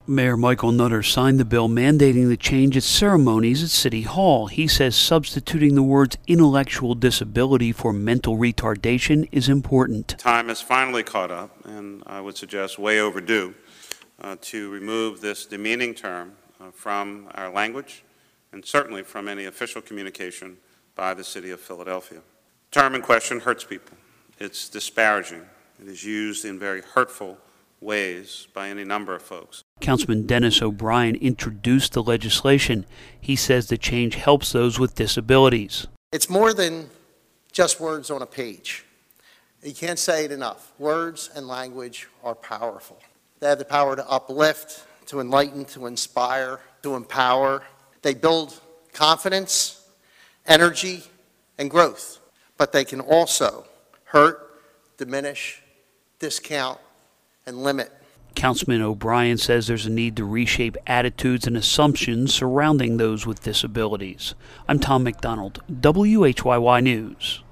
Mayor Michael Nutter signed the bill mandating the change at ceremonies at City Hall. He says substituting the words intellectual disability for mental retardation is important. Time has finally caught up, and I would suggest way overdue, to remove this demeaning term from our language and certainly from any official communication by the City of Philadelphia. The term in question hurts people. It's disparaging. It is used in very hurtful ways by any number of folks. Councilman Dennis O'Brien introduced the legislation. He says the change helps those with disabilities. It's more than just words on a page. You can't say it enough. Words and language are powerful. They have the power to uplift, to enlighten, to inspire, to empower. They build confidence, energy, and growth. But they can also hurt, diminish, discount, and limit. Councilman O'Brien says there's a need to reshape attitudes and assumptions surrounding those with disabilities. I'm Tom McDonald, WHYY News.